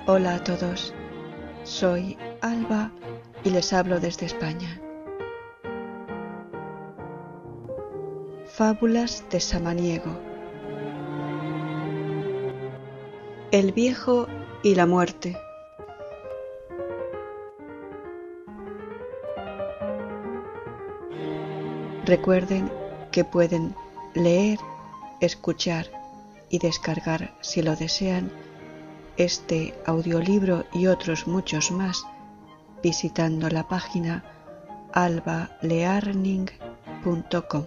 Hola a todos, soy Alba y les hablo desde España. Fábulas de Samaniego. El viejo y la muerte. Recuerden que pueden leer, escuchar y descargar, si lo desean, este audiolibro y otros muchos más visitando la página albalearning.com.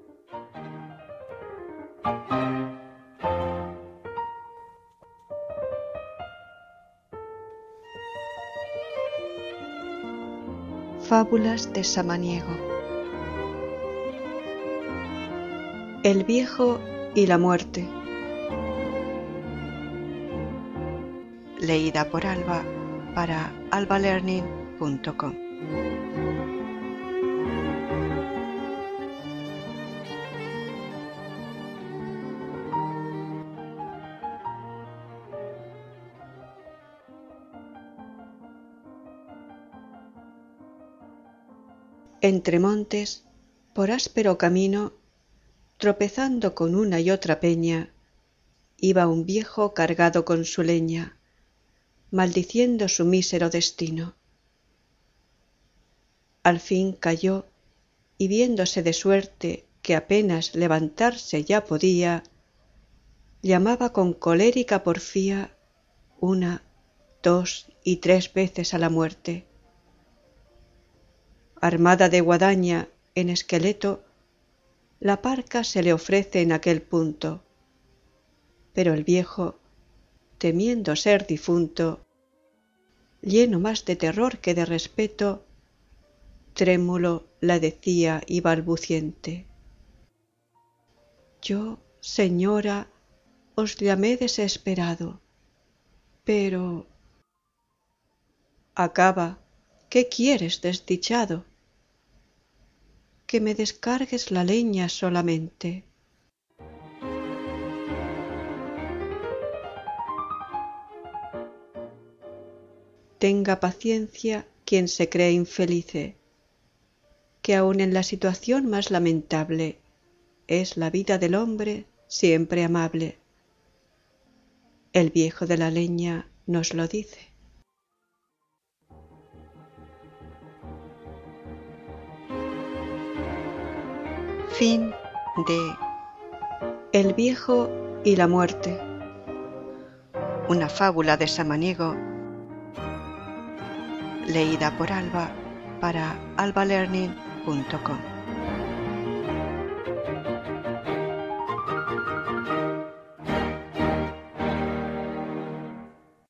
Fábulas de Samaniego. El viejo y la muerte. Leída por Alba para albalearning.com. Entre montes, por áspero camino, tropezando con una y otra peña, iba un viejo cargado con su leña, maldiciendo su mísero destino. Al fin cayó, y viéndose de suerte que apenas levantarse ya podía, llamaba con colérica porfía 1, 2 y 3 veces a la muerte. Armada de guadaña en esqueleto, la parca se le ofrece en aquel punto, pero el viejo, temiendo ser difunto, lleno más de terror que de respeto, trémulo la decía y balbuciente: yo, señora, os llamé desesperado, pero... Acaba, ¿qué quieres, desdichado? Que me descargues la leña solamente. Tenga paciencia quien se cree infelice, que aun en la situación más lamentable es la vida del hombre siempre amable. El viejo de la leña nos lo dice. Fin de El viejo y la muerte, una fábula de Samaniego, leída por Alba para albalearning.com.